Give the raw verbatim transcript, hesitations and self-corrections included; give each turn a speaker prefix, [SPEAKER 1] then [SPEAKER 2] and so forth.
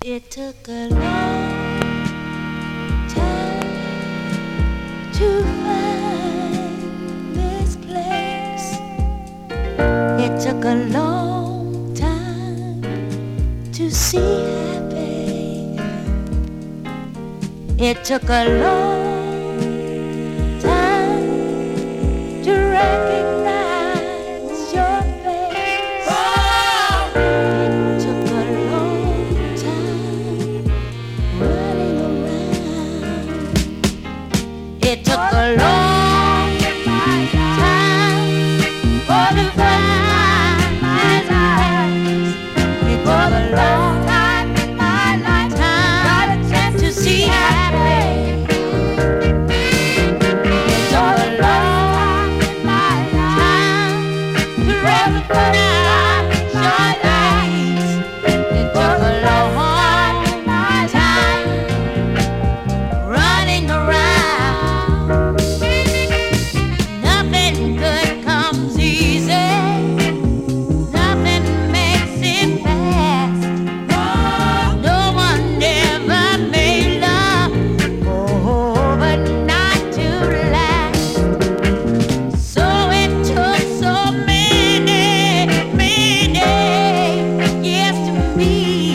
[SPEAKER 1] It took a long time to find this place. It took a long time to see happy. It took a long time to recognize